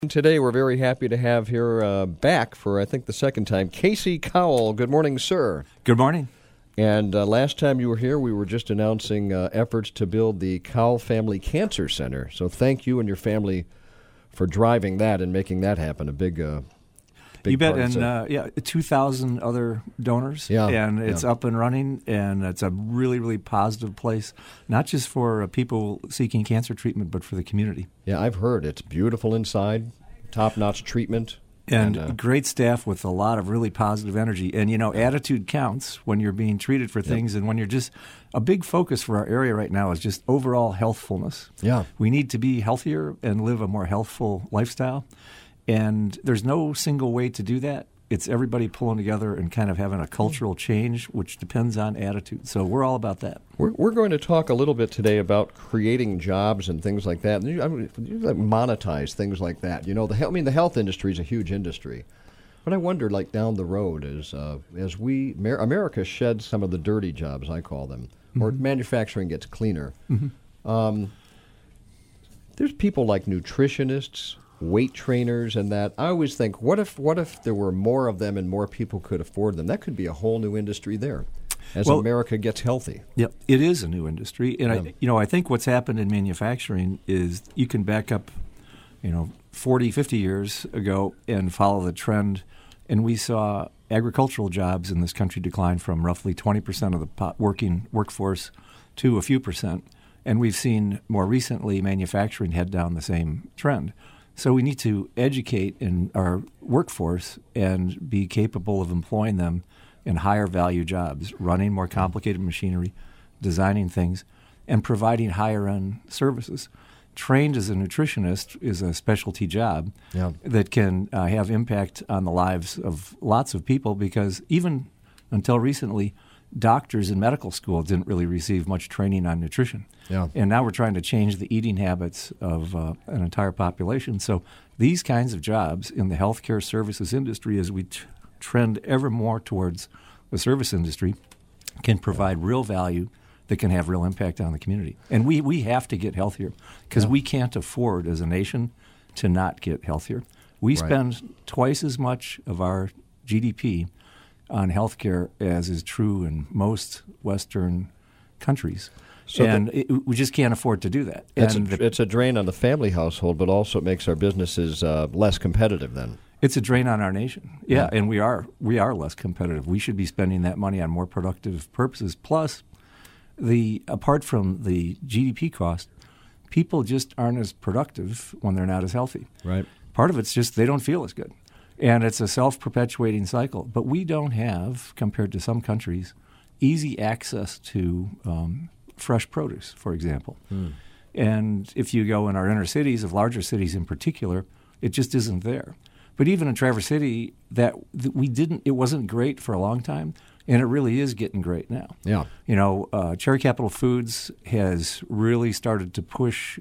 Today, we're very happy to have here back for, I think, the second time, Casey Cowell. Good morning, sir. Good morning. And last time you were here, we were just announcing efforts to build the Cowell Family Cancer Center. So thank you and your family for driving that and making that happen. A big you bet. And 2,000 other donors. Yeah, and it's up and running, and it's a really, really positive place, not just for people seeking cancer treatment, but for the community. Yeah, I've heard it's beautiful inside, top-notch treatment. And great staff with a lot of really positive energy. And, attitude counts when you're being treated for things. And when you're just – a big focus for our area right now is just overall healthfulness. Yeah. We need to be healthier and live a more healthful lifestyle. And there's no single way to do that. It's everybody pulling together and kind of having a cultural change, which depends on attitude. So we're all about that. We're going to talk a little bit today about creating jobs and things like that. You monetize things like that. The health industry is a huge industry. But I wonder, down the road, as America sheds some of the dirty jobs, I call them, or manufacturing gets cleaner. There's people like nutritionists, weight trainers, and that. I always think, what if there were more of them and more people could afford them? That could be a whole new industry there as America gets healthy. Yeah, it is a new industry. And I think what's happened in manufacturing is you can back up, 40, 50 years ago and follow the trend. And we saw agricultural jobs in this country decline from roughly 20% of the working workforce to a few percent. And we've seen more recently manufacturing head down the same trend. So we need to educate in our workforce and be capable of employing them in higher value jobs, running more complicated machinery, designing things, and providing higher end services. Trained as a nutritionist is a specialty job that can have impact on the lives of lots of people, because even until recently, doctors in medical school didn't really receive much training on nutrition. Yeah. And now we're trying to change the eating habits of an entire population. So these kinds of jobs in the healthcare services industry, as we trend ever more towards the service industry, can provide real value that can have real impact on the community. And we have to get healthier, because we can't afford as a nation to not get healthier. We spend twice as much of our GDP on healthcare as is true in most Western countries. So we just can't afford to do that. It's a drain on the family household, but also it makes our businesses less competitive then. It's a drain on our nation. Yeah, and we are less competitive. We should be spending that money on more productive purposes. Plus, apart from the GDP cost, people just aren't as productive when they're not as healthy. Right. Part of it's just they don't feel as good. And it's a self-perpetuating cycle. But we don't have, compared to some countries, easy access to fresh produce, for example. And if you go in our inner cities, of larger cities in particular, it just isn't there. But even in Traverse City, it wasn't great for a long time, and it really is getting great now. Yeah. Cherry Capital Foods has really started to push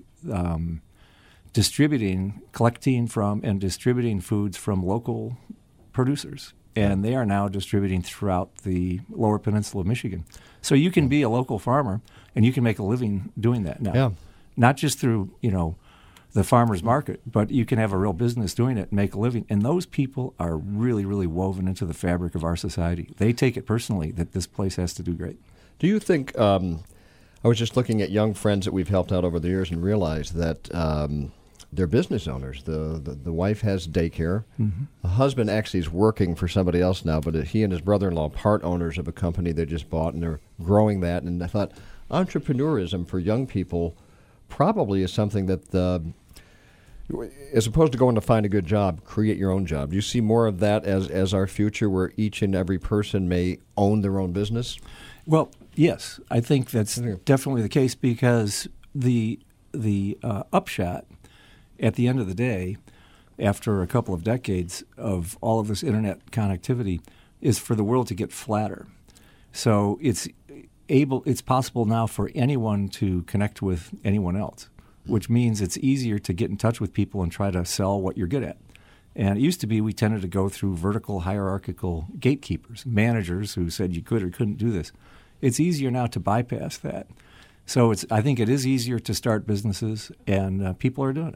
collecting from and distributing foods from local producers. And they are now distributing throughout the lower peninsula of Michigan. So you can be a local farmer, and you can make a living doing that now. Yeah. Not just through, the farmer's market, but you can have a real business doing it and make a living. And those people are really, really woven into the fabric of our society. They take it personally that this place has to do great. Do you think I was just looking at young friends that we've helped out over the years and realized that they're business owners. The wife has daycare. The husband actually is working for somebody else now, but he and his brother-in-law are part owners of a company they just bought, and they're growing that. And I thought entrepreneurism for young people probably is something that, as opposed to going to find a good job, create your own job. Do you see more of that as our future, where each and every person may own their own business? Well, yes. I think that's definitely the case, because the upshot at the end of the day, after a couple of decades of all of this internet connectivity, is for the world to get flatter. So it's possible now for anyone to connect with anyone else, which means it's easier to get in touch with people and try to sell what you're good at. And it used to be we tended to go through vertical hierarchical gatekeepers, managers who said you could or couldn't do this. It's easier now to bypass that. So I think it is easier to start businesses, and people are doing it.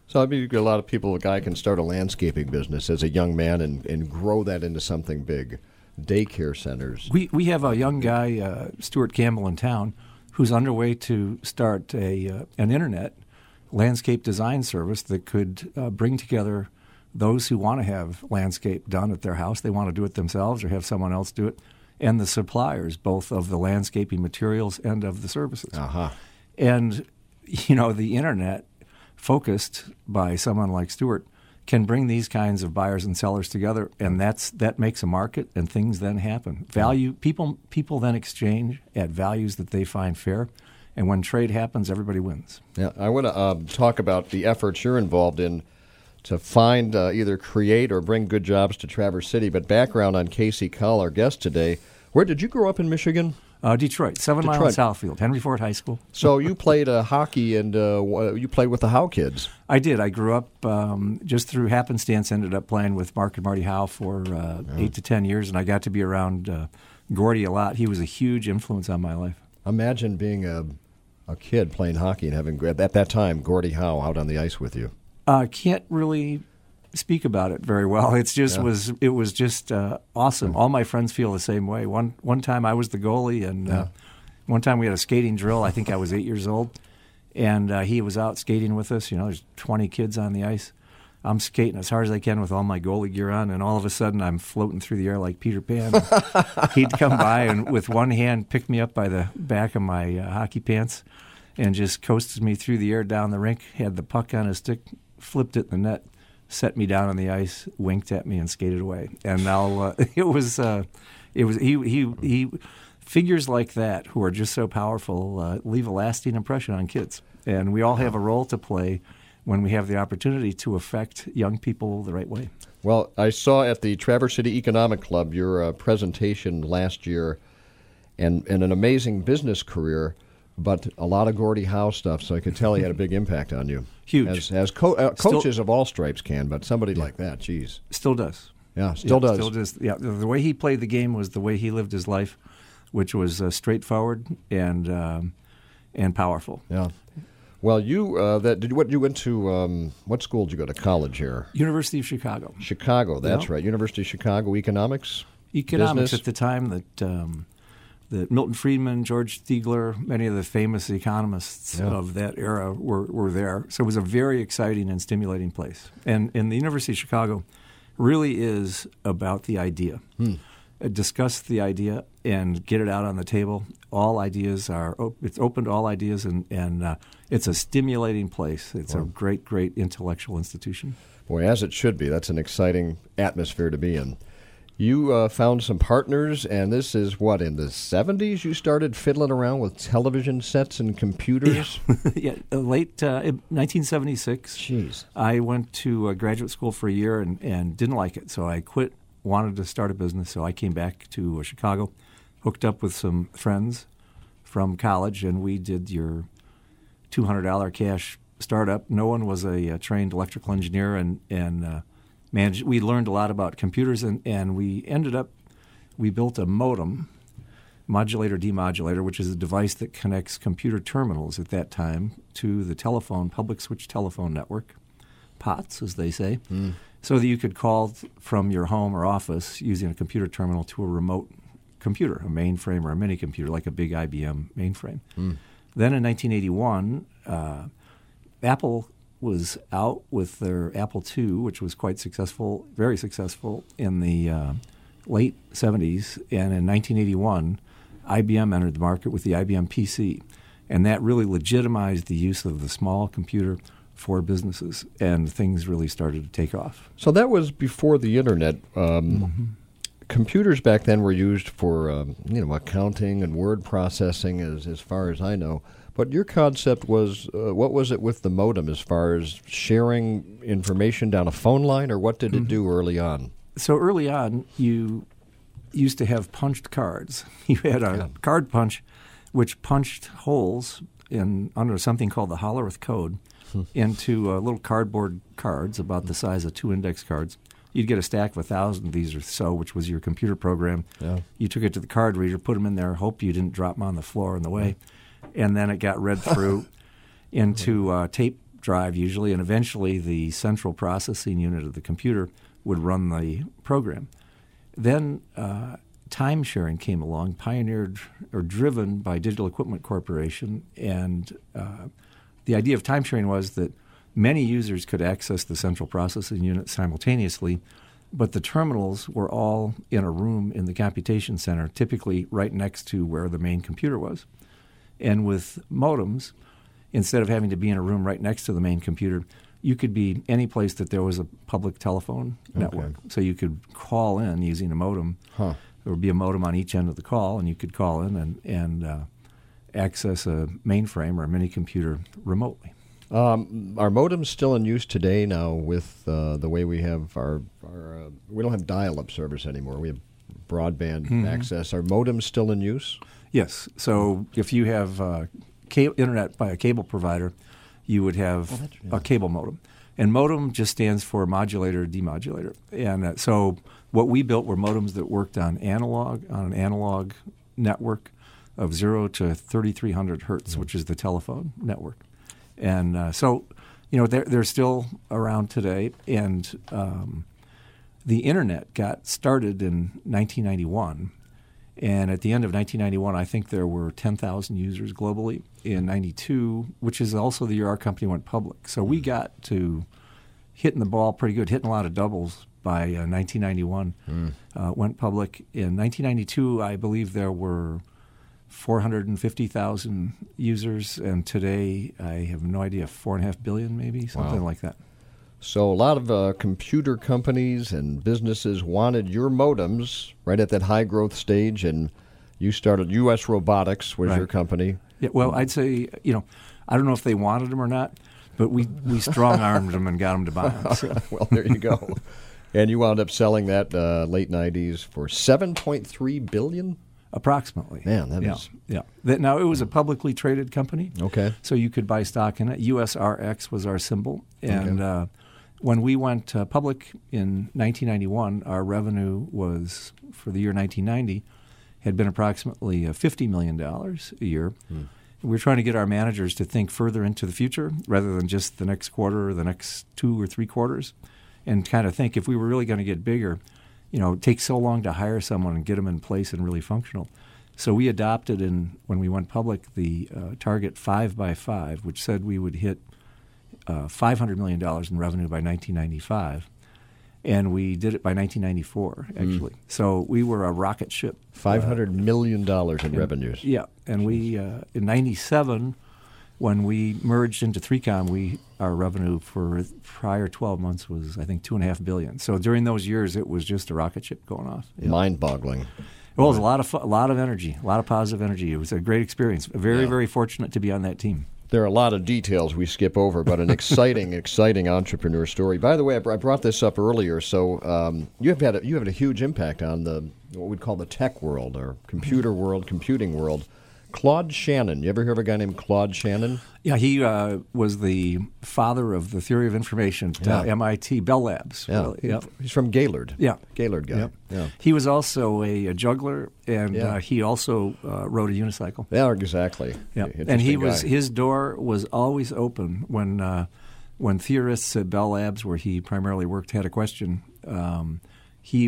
So I mean, a lot of people, a guy can start a landscaping business as a young man and grow that into something big. Daycare centers. We have a young guy, Stuart Campbell, in town, who's underway to start an internet landscape design service that could bring together those who want to have landscape done at their house. They want to do it themselves or have someone else do it, and the suppliers, both of the landscaping materials and of the services. Uh-huh. And, the internet, focused by someone like Stuart, can bring these kinds of buyers and sellers together, and that makes a market, and things then happen. Value people then exchange at values that they find fair, and when trade happens, everybody wins. Yeah, I want to talk about the efforts you're involved in to find, either create or bring good jobs to Traverse City. But background on Casey Cull, our guest today. Where did you grow up in Michigan? Detroit, 7 Mile and Southfield, Henry Ford High School. So you played hockey, and you played with the Howe kids. I did. I grew up just through happenstance, ended up playing with Mark and Marty Howe for 8 to 10 years, and I got to be around Gordy a lot. He was a huge influence on my life. Imagine being a kid playing hockey and having, at that time, Gordy Howe out on the ice with you. Can't really speak about it very well. It was just awesome. All my friends feel the same way. One time I was the goalie, and one time we had a skating drill. I think I was 8 years old, and he was out skating with us. There's 20 kids on the ice. I'm skating as hard as I can with all my goalie gear on, and all of a sudden I'm floating through the air like Peter Pan. He'd come by and with one hand pick me up by the back of my hockey pants and just coasted me through the air down the rink, had the puck on his stick, flipped it in the net, set me down on the ice, winked at me, and skated away. And now he figures like that who are just so powerful leave a lasting impression on kids. And we all have a role to play when we have the opportunity to affect young people the right way. Well, I saw at the Traverse City Economic Club your presentation last year, and an amazing business career, but a lot of Gordie Howe stuff, so I could tell he had a big impact on you. Huge. As coaches of all stripes can, but somebody like that, geez. Still does. Yeah, still does. Still does. Yeah, the way he played the game was the way he lived his life, which was straightforward and powerful. Yeah. Well, you went to what school did you go to college here? University of Chicago. Chicago, that's right. University of Chicago economics. Economics business? At the time that Milton Friedman, George Stigler, many of the famous economists of that era were there. So it was a very exciting and stimulating place. And the University of Chicago really is about the idea. Discuss the idea and get it out on the table. All ideas it's open to all ideas, and it's a stimulating place. It's a great, great intellectual institution. Boy, as it should be. That's an exciting atmosphere to be in. You found some partners, and this is what, in the 70s you started fiddling around with television sets and computers? Yeah, late 1976. Jeez. I went to graduate school for a year and didn't like it, so I quit, wanted to start a business, so I came back to Chicago, hooked up with some friends from college, and we did your $200 cash startup. No one was a trained electrical engineer, and we learned a lot about computers, and we built a modem, modulator-demodulator, which is a device that connects computer terminals at that time to the public switch telephone network, POTS, as they say, so that you could call from your home or office using a computer terminal to a remote computer, a mainframe or a mini computer, like a big IBM mainframe. Then in 1981, Apple was out with their Apple II, which was quite successful, very successful in the late 70s. And in 1981, IBM entered the market with the IBM PC. And that really legitimized the use of the small computer for businesses, and things really started to take off. So that was before the Internet. Computers back then were used for accounting and word processing, as far as I know. But your concept was, what was it with the modem as far as sharing information down a phone line, or what did it do early on? So early on, you used to have punched cards. You had a card punch, which punched holes under something called the Hollerith code into little cardboard cards about the size of 2 index cards. You'd get a stack of 1,000 of these or so, which was your computer program. Yeah. You took it to the card reader, put them in there, hope you didn't drop them on the floor on the way. And then it got read through into tape drive usually, and eventually the central processing unit of the computer would run the program. Then time sharing came along, pioneered or driven by Digital Equipment Corporation, and the idea of time sharing was that many users could access the central processing unit simultaneously, but the terminals were all in a room in the computation center, typically right next to where the main computer was. And with modems, instead of having to be in a room right next to the main computer, you could be any place that there was a public telephone network. So you could call in using a modem. There would be a modem on each end of the call, and you could call in and access a mainframe or a mini computer remotely. Are modems still in use today now with the way we have our we don't have dial-up service anymore. We have broadband access. Are modems still in use? Yes. So if you have internet by a cable provider, you would have a cable modem. And modem just stands for modulator, demodulator. And so what we built were modems that worked on an analog network of 0 to 3,300 hertz, which is the telephone network. And so, they're still around today. And the Internet got started in 1991. And at the end of 1991, I think there were 10,000 users globally. In 92, which is also the year our company went public. So we got to hitting the ball pretty good, hitting a lot of doubles by 1991. Went public. In 1992, I believe there were 450,000 users, and today I have no idea, 4.5 billion maybe, something like that. So a lot of computer companies and businesses wanted your modems right at that high growth stage, and you started US Robotics was your company. Yeah, well, I'd say, I don't know if they wanted them or not, but we strong-armed them and got them to buy them. So. Well, there you go. And you wound up selling that late 90s for $7.3 billion? Approximately. Man, that is... Yeah. Now, it was a publicly traded company. Okay. So you could buy stock in it. USRX was our symbol. And when we went public in 1991, our revenue was, for the year 1990, had been approximately $50 million a year. We were trying to get our managers to think further into the future rather than just the next quarter or the next 2 or 3 quarters, and kind of think if we were really going to get bigger, it takes so long to hire someone and get them in place and really functional. So we adopted, when we went public, the target 5x5, which said we would hit $500 million in revenue by 1995. And we did it by 1994, actually. So we were a rocket ship. $500 million in revenues. Yeah. And we, in 97, when we merged into 3Com, our revenue for prior 12 months was, I think, $2.5 billion. So during those years, it was just a rocket ship going off. Yeah. Mind-boggling. Well, it was a lot of energy, a lot of positive energy. It was a great experience. Very, very fortunate to be on that team. There are a lot of details we skip over, but an exciting, exciting entrepreneur story. By the way, I brought this up earlier. So you have had a huge impact on what we'd call the tech world or computer world, computing world. Claude Shannon. You ever hear of a guy named Claude Shannon? Yeah, he was the father of the theory of information at MIT, Bell Labs. Yeah, really. Yep. He's from Gaylord. Yeah, Gaylord guy. Yep. Yeah. He was also a juggler, and he also rode a unicycle. Yeah, exactly. Yeah, and his door was always open when theorists at Bell Labs, where he primarily worked, had a question. He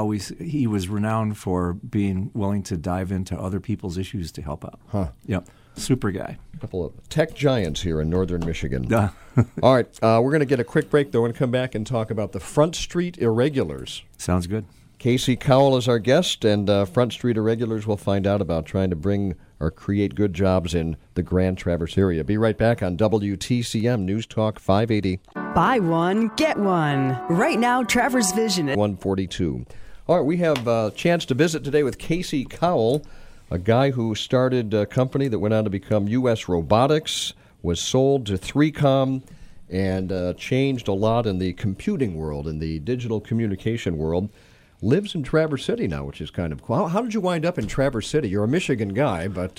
was renowned for being willing to dive into other people's issues to help out. Huh. Yep. Super guy. A couple of tech giants here in northern Michigan. All right. We're going to get a quick break, though, and come back and talk about the Front Street Irregulars. Sounds good. Casey Cowell is our guest, and Front Street Irregulars will find out about trying to bring or create good jobs in the Grand Traverse area. Be right back on WTCM News Talk 580. Buy one, get one. Right now, Traverse Vision at 142. All right, we have a chance to visit today with Casey Cowell, a guy who started a company that went on to become US Robotics, was sold to 3Com, and changed a lot in the computing world, in the digital communication world. Lives in Traverse City now, which is kind of cool. How did you wind up in Traverse City? You're a Michigan guy, but...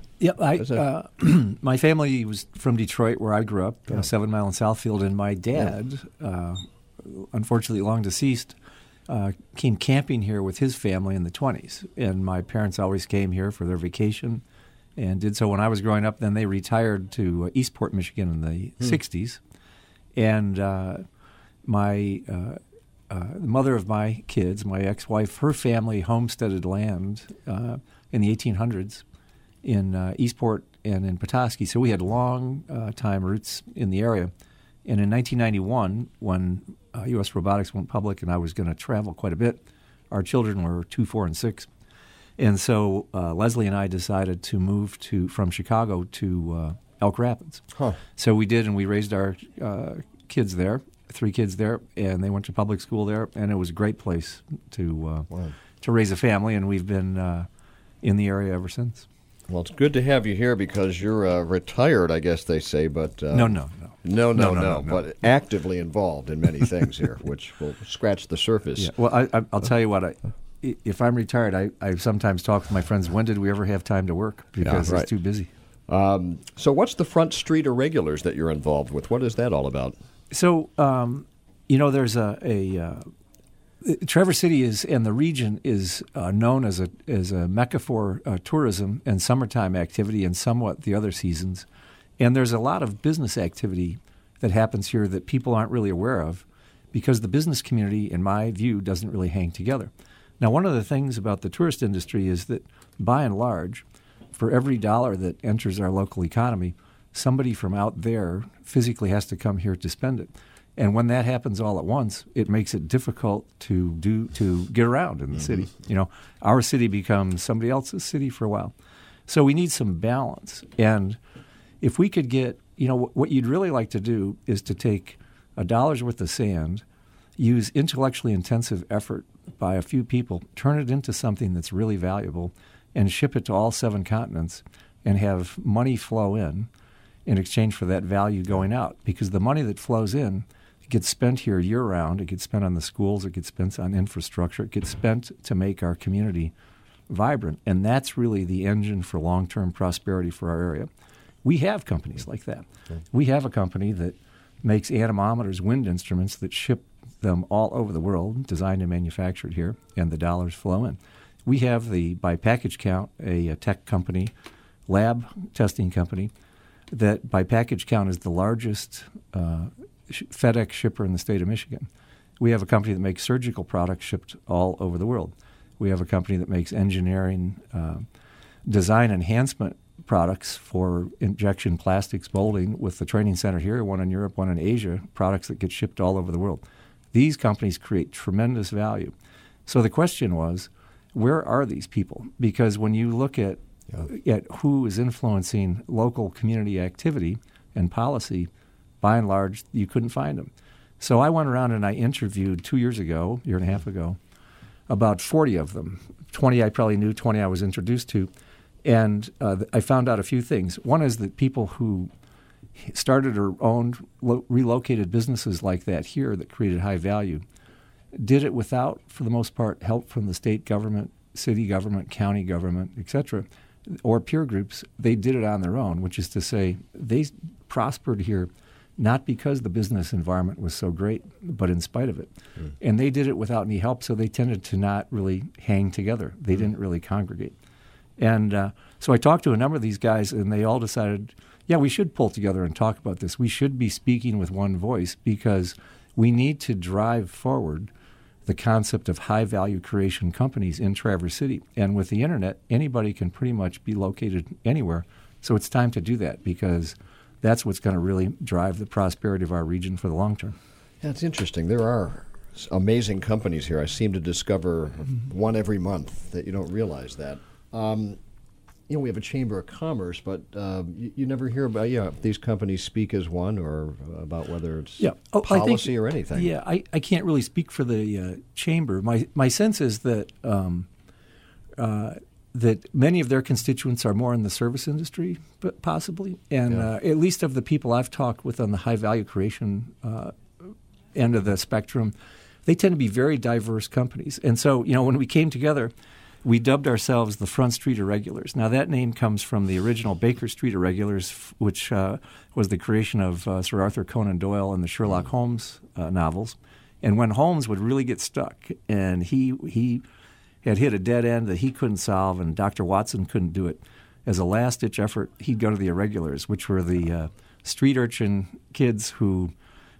my family was from Detroit, where I grew up, 7 Mile in Southfield, and my dad, unfortunately long deceased, came camping here with his family in the 20s. And my parents always came here for their vacation and did so when I was growing up. Then they retired to Eastport, Michigan in the 60s. And my the mother of my kids, my ex-wife, her family homesteaded land in the 1800s in Eastport and in Petoskey. So we had long time roots in the area. And in 1991, when U.S. Robotics went public and I was going to travel quite a bit, our children were 2, 4, and 6. And so Leslie and I decided to move from Chicago to Elk Rapids. So we did, and we raised our kids there, 3 kids there, and they went to public school there, and it was a great place to raise a family, and we've been in the area ever since. Well, it's good to have you here because you're retired, I guess they say, but... No, but actively involved in many things here, which will scratch the surface. Yeah. Well, I'll tell you what, if I'm retired, I sometimes talk with my friends, when did we ever have time to work? Because it's too busy. So what's the Front Street Irregulars that you're involved with? What is that all about? So, there's Traverse City and the region is known as a mecca for tourism and summertime activity and somewhat the other seasons. And there's a lot of business activity that happens here that people aren't really aware of because the business community, in my view, doesn't really hang together. Now, one of the things about the tourist industry is that, by and large, for every dollar that enters our local economy, somebody from out there physically has to come here to spend it. And when that happens all at once, it makes it difficult to get around in the city. Our city becomes somebody else's city for a while. So we need some balance. And if we could get, what you'd really like to do is to take $1's worth of sand, use intellectually intensive effort by a few people, turn it into something that's really valuable, and ship it to all 7 continents and have money flow in exchange for that value going out. Because the money that flows in gets spent here year-round. It gets spent on the schools. It gets spent on infrastructure. It gets spent to make our community vibrant. And that's really the engine for long-term prosperity for our area. We have companies like that. Okay. We have a company that makes anemometers, wind instruments that ship them all over the world, designed and manufactured here, and the dollars flow in. We have by package count, a tech company, lab testing company, that by package count is the largest FedEx shipper in the state of Michigan. We have a company that makes surgical products shipped all over the world. We have a company that makes engineering, design enhancement products for injection plastics molding with the training center here, one in Europe, one in Asia, products that get shipped all over the world. These companies create tremendous value. So the question was, where are these people? Because when you look at who is influencing local community activity and policy, by and large, you couldn't find them. So I went around and I interviewed 2 years ago, year and a half ago, about 40 of them. 20 I probably knew, 20 I was introduced to. And I found out a few things. One is that people who started or owned relocated businesses like that here that created high value did it without, for the most part, help from the state government, city government, county government, et cetera, or peer groups. They did it on their own, which is to say they prospered here not because the business environment was so great, but in spite of it. And they did it without any help, so they tended to not really hang together. They didn't really congregate. And so I talked to a number of these guys, and they all decided, yeah, we should pull together and talk about this. We should be speaking with one voice because we need to drive forward the concept of high-value creation companies in Traverse City. And with the Internet, anybody can pretty much be located anywhere. So it's time to do that because that's what's going to really drive the prosperity of our region for the long term. Yeah, it's interesting. There are amazing companies here. I seem to discover one every month that you don't realize that. We have a Chamber of Commerce, but you never hear about these companies speak as one or about whether it's policy or anything. Yeah, I can't really speak for the Chamber. My sense is that that many of their constituents are more in the service industry, but possibly, and at least of the people I've talked with on the high value creation end of the spectrum, they tend to be very diverse companies. And so, when we came together, we dubbed ourselves the Front Street Irregulars. Now, that name comes from the original Baker Street Irregulars, which was the creation of Sir Arthur Conan Doyle and the Sherlock Holmes novels. And when Holmes would really get stuck and he had hit a dead end that he couldn't solve and Dr. Watson couldn't do it, as a last-ditch effort, he'd go to the Irregulars, which were the street urchin kids who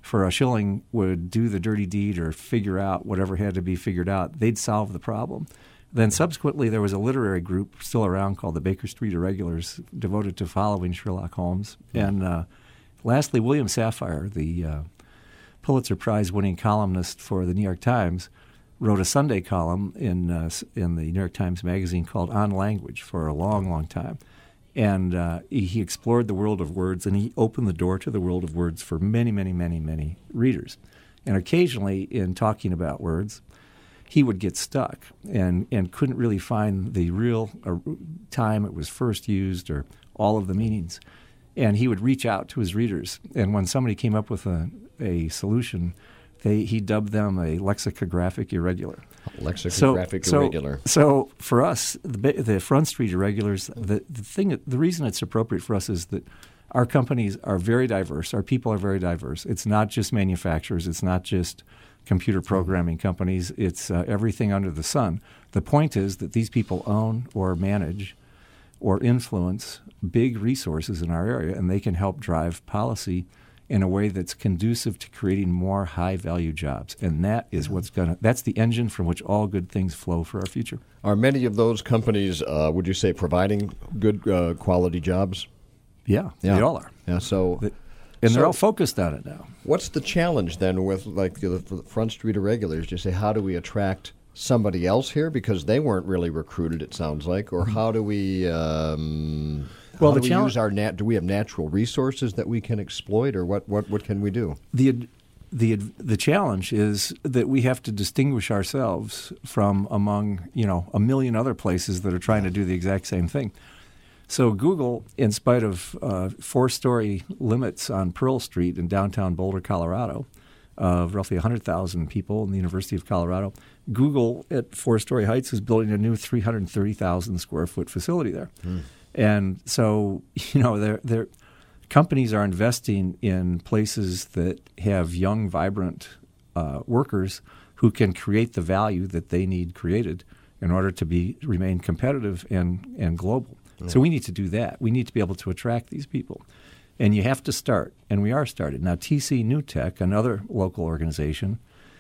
for a shilling would do the dirty deed or figure out whatever had to be figured out, they'd solve the problem. Then subsequently, there was a literary group still around called the Baker Street Irregulars, devoted to following Sherlock Holmes. And lastly, William Safire, the Pulitzer Prize-winning columnist for the New York Times, wrote a Sunday column in the New York Times Magazine called On Language for a long, long time. And he explored the world of words, and he opened the door to the world of words for many, many, many, many readers. And occasionally, in talking about words, he would get stuck and couldn't really find the real time it was first used or all of the meanings. And he would reach out to his readers. And when somebody came up with a solution, he dubbed them a lexicographic irregular. Lexicographic irregular. So for us, the Front Street Irregulars, the reason it's appropriate for us is that our companies are very diverse. Our people are very diverse. It's not just manufacturers. It's not just computer programming companies. It's everything under the sun. The point is that these people own or manage or influence big resources in our area, and they can help drive policy in a way that's conducive to creating more high-value jobs. And that is that's the engine from which all good things flow for our future. Are many of those companies, would you say, providing good quality jobs? Yeah, they all are. Yeah, they're all focused on it now. What's the challenge then with like the Front Street Irregulars? Do you say, how do we attract somebody else here because they weren't really recruited, it sounds like, or how do we use our do we have natural resources that we can exploit, or what can we do? The challenge is that we have to distinguish ourselves from among a million other places that are trying to do the exact same thing. So Google, in spite of 4-story limits on Pearl Street in downtown Boulder, Colorado, of roughly 100,000 people in the University of Colorado, Google at 4-story heights is building a new 330,000 square foot facility there. And so, their companies are investing in places that have young, vibrant workers who can create the value that they need created in order to remain competitive and global. So we need to do that. We need to be able to attract these people. And you have to start, and we are started. Now, TC New Tech, another local organization,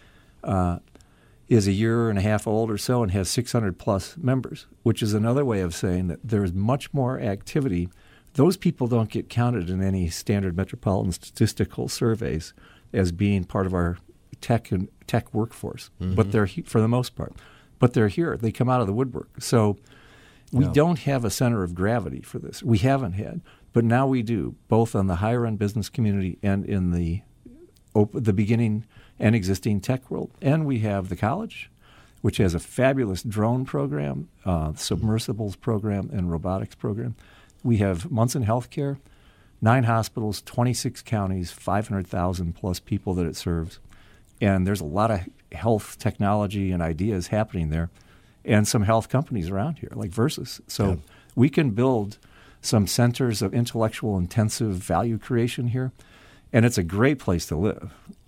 is a year and a half old or so and has 600-plus members, which is another way of saying that there's much more activity. Those people don't get counted in any standard metropolitan statistical surveys as being part of our tech workforce, but they're for the most part. But they're here. They come out of the woodwork. So we don't have a center of gravity for this. We haven't had. But now we do, both on the higher-end business community and in the beginning and existing tech world. And we have the college, which has a fabulous drone program, submersibles program, and robotics program. We have Munson Healthcare, 9 hospitals, 26 counties, 500,000-plus people that it serves. And there's a lot of health technology and ideas happening there, and some health companies around here, like Versus. So we can build some centers of intellectual intensive value creation here, and it's a great place to live.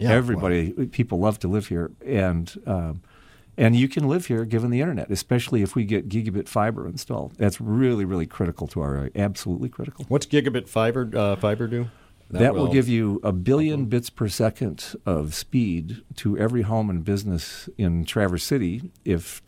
People love to live here, and you can live here given the internet, especially if we get gigabit fiber installed. That's really, really critical to our area, absolutely critical. What's gigabit fiber do? That will give you 1 billion bits per second of speed to every home and business in Traverse City if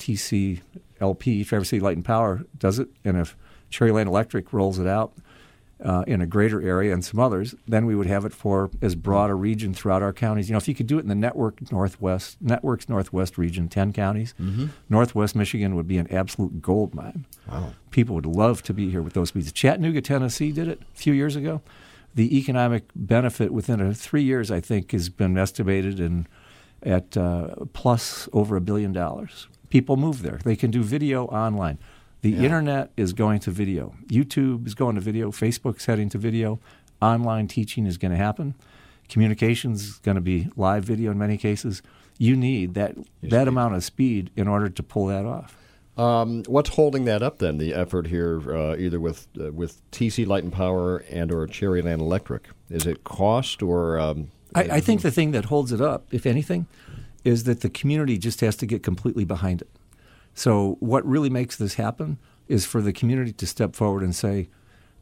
TCLP, Traverse City Light and Power, does it, and if Cherryland Electric rolls it out in a greater area and some others, then we would have it for as broad a region throughout our counties. If you could do it in the Networks Northwest region, 10 counties, Northwest Michigan would be an absolute gold mine. Wow. People would love to be here with those speeds. Chattanooga, Tennessee did it a few years ago. The economic benefit within 3 years, I think, has been estimated at plus over $1 billion. People move there. They can do video online. The internet is going to video. YouTube is going to video. Facebook's heading to video. Online teaching is going to happen. Communications is going to be live video in many cases. You need that amount of speed in order to pull that off. What's holding that up then, the effort here, either with TC Light and Power and or Cherryland Electric? Is it cost or I think the thing that holds it up, if anything, is that the community just has to get completely behind it. So what really makes this happen is for the community to step forward and say,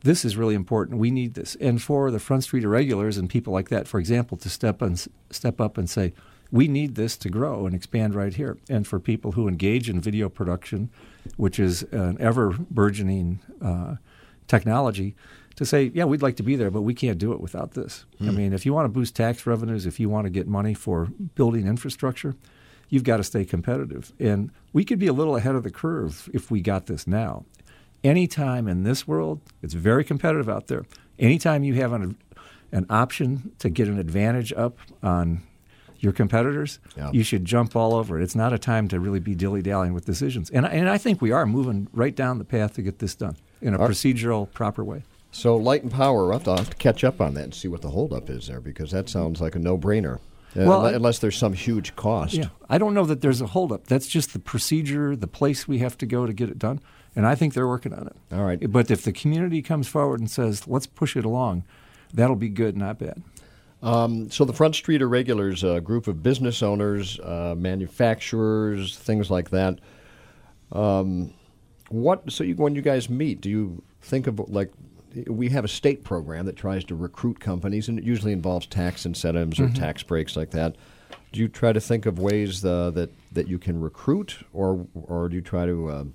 this is really important. We need this. And for the Front Street Irregulars and people like that, for example, to step up and say, we need this to grow and expand right here. And for people who engage in video production, which is an ever-burgeoning technology, to say, yeah, we'd like to be there, but we can't do it without this. I mean, if you want to boost tax revenues, if you want to get money for building infrastructure, you've got to stay competitive. And we could be a little ahead of the curve if we got this now. Anytime in this world, it's very competitive out there. Anytime you have an option to get an advantage up on your competitors, you should jump all over it. It's not a time to really be dilly-dallying with decisions. And I think we are moving right down the path to get this done in a procedural, proper way. So Light and Power, I'll have to catch up on that and see what the holdup is there, because that sounds like a no-brainer, unless there's some huge cost. Yeah, I don't know that there's a holdup. That's just the procedure, the place we have to go to get it done, and I think they're working on it. All right. But if the community comes forward and says, let's push it along, that'll be good, not bad. So the Front Street Irregulars, a group of business owners, manufacturers, things like that. When you guys meet, do you think of, like, we have a state program that tries to recruit companies, and it usually involves tax incentives or tax breaks like that. Do you try to think of ways that you can recruit, or do you try to?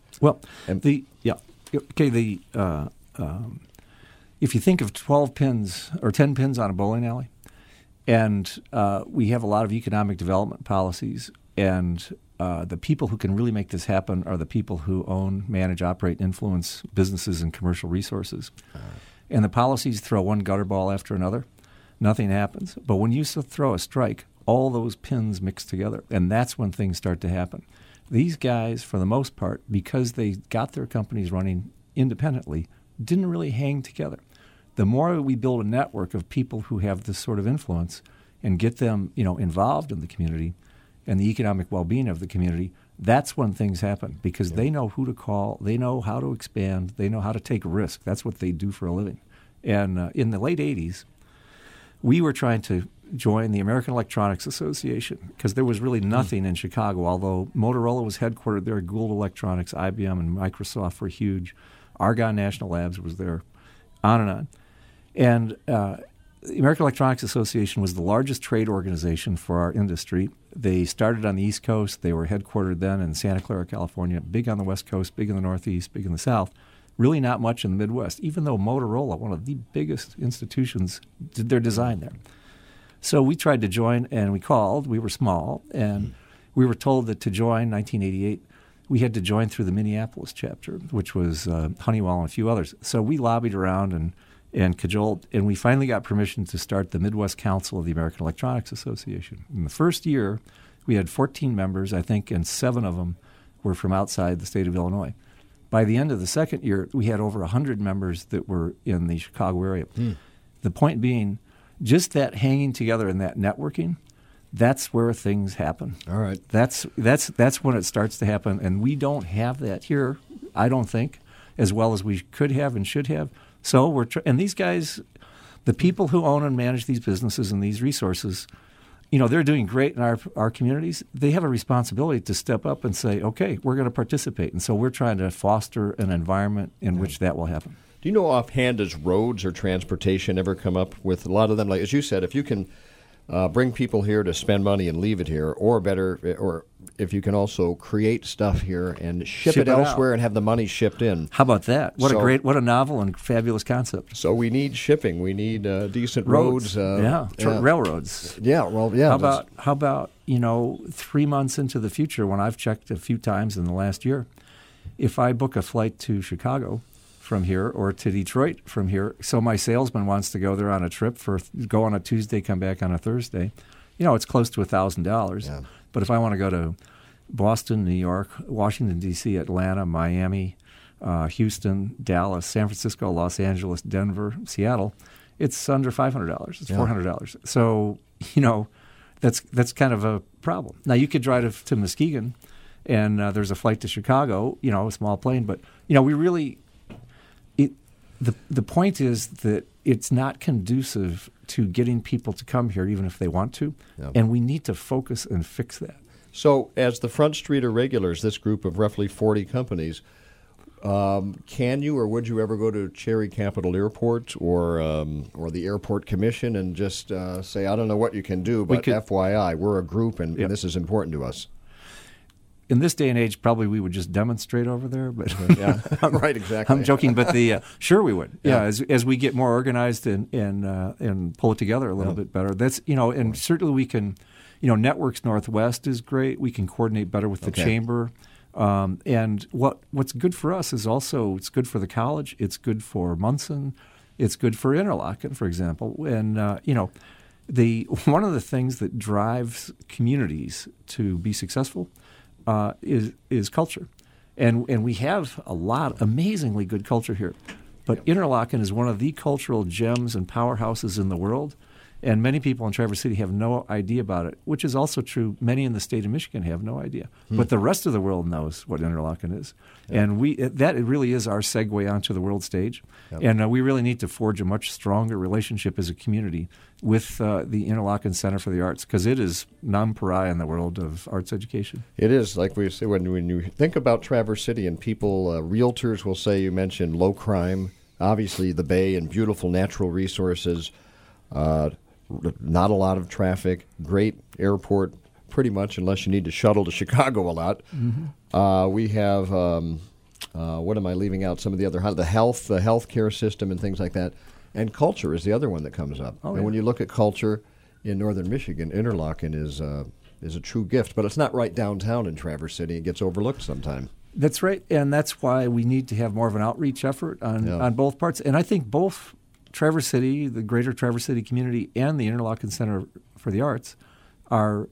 If you think of 12 pins or 10 pins on a bowling alley, and we have a lot of economic development policies, and the people who can really make this happen are the people who own, manage, operate, influence businesses and commercial resources. And the policies throw one gutter ball after another. Nothing happens. But when you throw a strike, all those pins mix together, and that's when things start to happen. These guys, for the most part, because they got their companies running independently, didn't really hang together. The more we build a network of people who have this sort of influence and get them, involved in the community and the economic well-being of the community, that's when things happen, because they know who to call, they know how to expand, they know how to take risk. That's what they do for a living. And in the late 80s, we were trying to join the American Electronics Association because there was really nothing in Chicago, although Motorola was headquartered there, Gould Electronics, IBM, and Microsoft were huge. Argonne National Labs was there, on and on. And the American Electronics Association was the largest trade organization for our industry. They started on the East Coast. They were headquartered then in Santa Clara, California, big on the West Coast, big in the Northeast, big in the South, really not much in the Midwest, even though Motorola, one of the biggest institutions, did their design there. So we tried to join, and we called. We were small, and we were told that to join 1988, we had to join through the Minneapolis chapter, which was Honeywell and a few others. So we lobbied around and cajoled, and we finally got permission to start the Midwest Council of the American Electronics Association. In the first year, we had 14 members, I think, and 7 of them were from outside the state of Illinois. By the end of the second year, we had over 100 members that were in the Chicago area. The point being, just that hanging together and that networking, that's where things happen. All right. That's when it starts to happen, and we don't have that here, I don't think, as well as we could have and should have. So and these guys, the people who own and manage these businesses and these resources, they're doing great in our communities. They have a responsibility to step up and say, okay, we're going to participate. And so we're trying to foster an environment in which that will happen. Do you know offhand, does roads or transportation ever come up with a lot of them? Like, as you said, if you can bring people here to spend money and leave it here, or better, or if you can also create stuff here and ship it elsewhere out and have the money shipped in. How about that? What a novel and fabulous concept. So we need shipping. We need decent roads. Railroads. Yeah, well, yeah. How about 3 months into the future, when I've checked a few times in the last year, if I book a flight to Chicago from here or to Detroit from here, so my salesman wants to go there on a trip go on a Tuesday, come back on a Thursday, it's close to $1,000. Yeah. But if I want to go to Boston, New York, Washington, D.C., Atlanta, Miami, Houston, Dallas, San Francisco, Los Angeles, Denver, Seattle, it's under $500. It's $400. So, that's kind of a problem. Now, you could drive to Muskegon, and there's a flight to Chicago, a small plane. But, we really the point is that it's not conducive to getting people to come here, even if they want to, and we need to focus and fix that. So as the Front Street Irregulars, this group of roughly 40 companies, Can you or would you ever go to Cherry Capital Airport or the Airport Commission and just say, I don't know what you can do, but FYI, we're a group and this is important to us? In this day and age, probably we would just demonstrate over there. But yeah, right, exactly. I'm joking, but sure we would. Yeah, as we get more organized and pull it together a little bit better. That's and certainly we can. Networks Northwest is great. We can coordinate better with the chamber. And what's good for us is also it's good for the college. It's good for Munson. It's good for Interlochen, for example. And one of the things that drives communities to be successful is culture, and we have a lot amazingly good culture here. But Interlochen is one of the cultural gems and powerhouses in the world. And many people in Traverse City have no idea about it, which is also true. Many in the state of Michigan have no idea. But the rest of the world knows what Interlochen is. Yeah. And it really is our segue onto the world stage. Yep. And we really need to forge a much stronger relationship as a community with the Interlochen Center for the Arts, because it is non-pariah in the world of arts education. It is. Like we say, when you think about Traverse City and people, realtors will say, you mentioned low crime, obviously the Bay and beautiful natural resources, not a lot of traffic, great airport, pretty much, unless you need to shuttle to Chicago a lot. Mm-hmm. We have, what am I leaving out? Some of the other, the healthcare system and things like that. And culture is the other one that comes up. And when you look at culture in northern Michigan, Interlochen is a true gift. But it's not right downtown in Traverse City. It gets overlooked sometimes. That's right. And that's why we need to have more of an outreach effort on both parts. And I think both Traverse City, the greater Traverse City community, and the Interlochen Center for the Arts are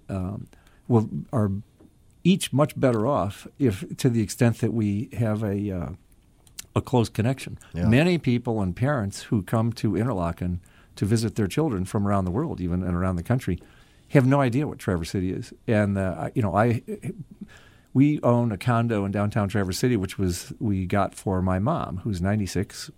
each much better off if, to the extent that we have a close connection. Yeah. Many people and parents who come to Interlochen to visit their children from around the world, even and around the country, have no idea what Traverse City is. And we own a condo in downtown Traverse City, which we got for my mom, who's 96,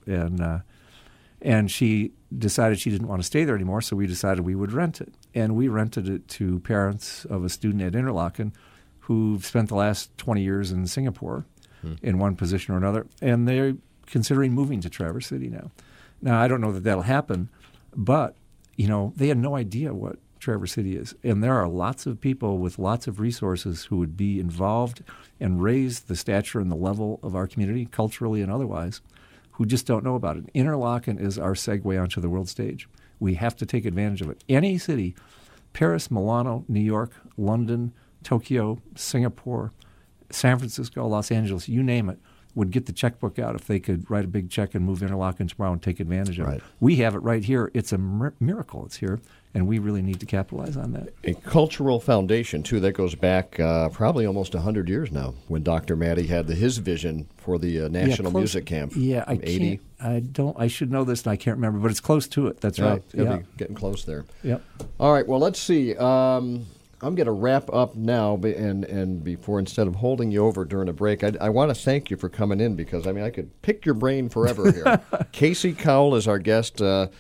and she decided she didn't want to stay there anymore, so we decided we would rent it. And we rented it to parents of a student at Interlochen who've spent the last 20 years in Singapore in one position or another, and they're considering moving to Traverse City now. Now, I don't know that that'll happen, but, they had no idea what Traverse City is. And there are lots of people with lots of resources who would be involved and raise the stature and the level of our community, culturally and otherwise, who just don't know about it. Interlochen is our segue onto the world stage. We have to take advantage of it. Any city, Paris, Milano, New York, London, Tokyo, Singapore, San Francisco, Los Angeles, you name it, would get the checkbook out if they could write a big check and move Interlochen tomorrow and take advantage of it. We have it right here. It's a miracle it's here, and we really need to capitalize on that. A cultural foundation, too, that goes back probably almost 100 years now, when Dr. Maddie had his vision for the National Music Camp. Yeah, I 80. I should know this, and I can't remember, but it's close to it. That's right. It'll be getting close there. Yep. All right, well, let's see. I'm going to wrap up now, and before, instead of holding you over during a break, I want to thank you for coming in, because, I could pick your brain forever here. Casey Cowell is our guest,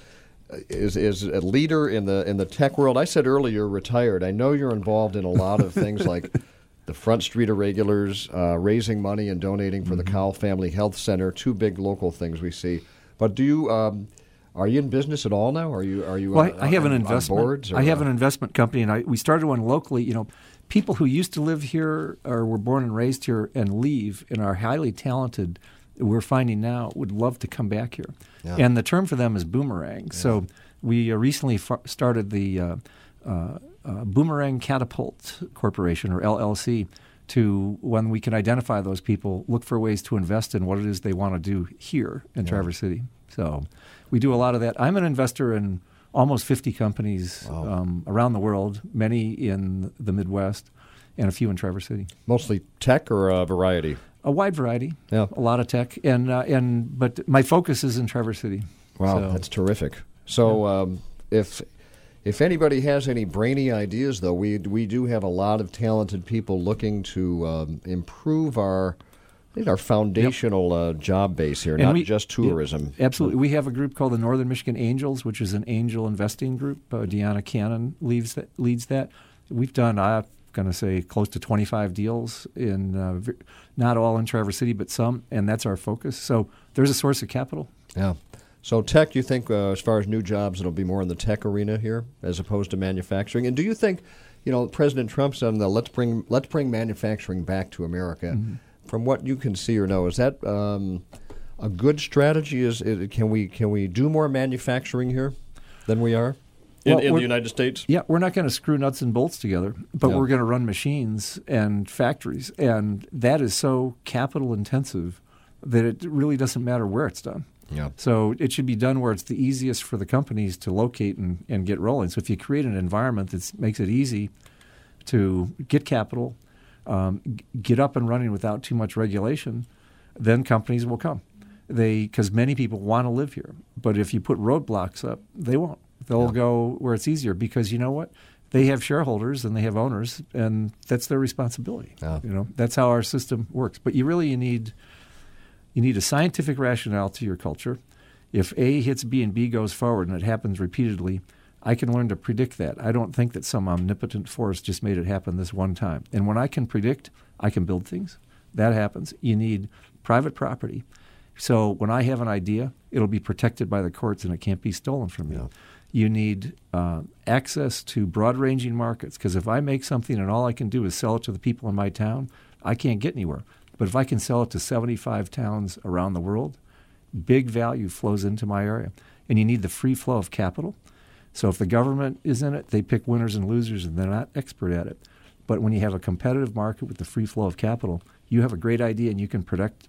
is a leader in the tech world. I said earlier, retired. I know you're involved in a lot of things like the Front Street Irregulars, raising money and donating for the Cowell Family Health Center, two big local things we see. But do you... Are you in business at all now? Are you? Well, I have an investment. Boards, I have an investment company, and we started one locally. People who used to live here or were born and raised here and leave and are highly talented, we're finding now, would love to come back here. Yeah. And the term for them is boomerang. Yeah. So we recently started the Boomerang Catapult Corporation, or LLC, to, when we can identify those people, look for ways to invest in what it is they want to do here in Traverse City. So we do a lot of that. I'm an investor in almost 50 companies around the world, many in the Midwest, and a few in Traverse City. Mostly tech or a variety? A wide variety. Yeah. A lot of tech, but my focus is in Traverse City. Wow, that's terrific. So if anybody has any brainy ideas, though, we do have a lot of talented people looking to improve our foundational job base here, not just tourism. Yeah, absolutely. We have a group called the Northern Michigan Angels, which is an angel investing group. Deanna Cannon leads that. We've done going to say close to 25 deals not all in Traverse City, but some, and that's our focus. So there's a source of capital. Yeah. So tech, you think as far as new jobs, it'll be more in the tech arena here as opposed to manufacturing? And do you think, President Trump said, let's bring manufacturing back to America. Mm-hmm. From what you can see or know, is that a good strategy? Can we do more manufacturing here than we are in the United States? Yeah, we're not going to screw nuts and bolts together, but we're going to run machines and factories, and that is so capital intensive that it really doesn't matter where it's done. Yeah. So it should be done where it's the easiest for the companies to locate and get rolling. So if you create an environment that makes it easy to get capital, get up and running without too much regulation, then companies will come. Because many people want to live here. But if you put roadblocks up, they won't. They'll go where it's easier because you know what? They have shareholders and they have owners, and that's their responsibility. Yeah. That's how our system works. But you need a scientific rationale to your culture. If A hits B and B goes forward, and it happens repeatedly, I can learn to predict that. I don't think that some omnipotent force just made it happen this one time. And when I can predict, I can build things. That happens. You need private property. So when I have an idea, it'll be protected by the courts and it can't be stolen from me. Yeah. You need access to broad-ranging markets, because if I make something and all I can do is sell it to the people in my town, I can't get anywhere. But if I can sell it to 75 towns around the world, big value flows into my area. And you need the free flow of capital. So if the government is in it, they pick winners and losers, and they're not expert at it. But when you have a competitive market with the free flow of capital, you have a great idea and you can protect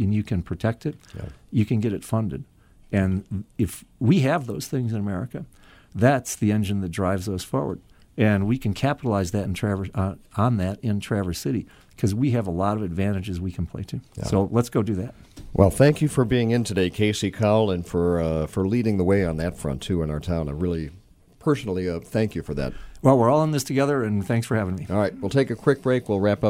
it, you can get it funded. And if we have those things in America, that's the engine that drives us forward. And we can capitalize that on that in Traverse City because we have a lot of advantages we can play to. Yeah. So let's go do that. Well, thank you for being in today, Casey Cowell, and for leading the way on that front, too, in our town. I really personally thank you for that. Well, we're all in this together, and thanks for having me. All right, we'll take a quick break. We'll wrap up.